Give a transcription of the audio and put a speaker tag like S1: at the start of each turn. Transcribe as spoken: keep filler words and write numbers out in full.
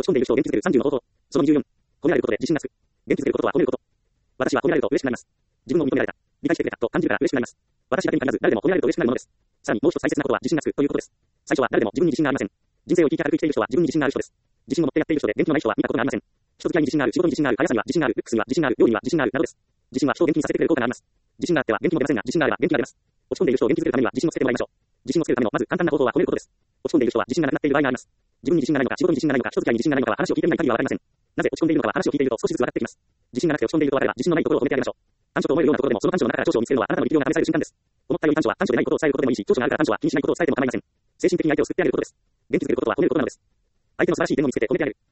S1: 込んでいる人を元気づけるさんじゅうの方法。そのにじゅうよん。褒められることで自信がつく。元気づけることとは褒めること。私は褒められると嬉しくなります。自分を認められた。理解してくれたと感じるから嬉しくなります。私だけに限らず誰でも褒められると嬉しくなるものです。さらにもう一つ大切なことは自信がつくということです。最初は誰でも自分に自信がありません。人生を生きて軽く生きている人は自分に自信がある人です。自信を持ってやっている人で元気のない人は見たことがありません。人付き合いに自信がある、仕事に自信がある、速さには自信がある、ルックスには自信がある、料理には自信があるなどです。自信は人を元気にさせてくれる効果があります。自信があっては元気も出ませんが、自信があれば元気が出ます。落ち込んでいる人を元気づけるためには自信をつけてもらいましょう。自信をつけるためのまず簡単な方法は褒めることです。落ち込んでいる人は自信がなくなっている場合があります。自分に自信がないのか、仕事に自信がないのか、人付き合いに自信がないのかは話を聞いてみない限りはわかりません。なぜ落ち込んでいるのかは話を聞いていると少しずつ分かってきます。自信がなくて落ち込んでいると分かれば自信のないところを褒めてあげましょう。短所と思えるようなところでもその短所の中から長所を見つけるのはあなたの力量が試される瞬間です。思ったより短所は短所でないことを伝えることでもいいし、長所があるから短所は気にしないことを伝えても構いません。精神的に相手を救ってあげることです。元気づけることは褒めることなのです。相手の素晴らしい点を見つけて褒めてあげる。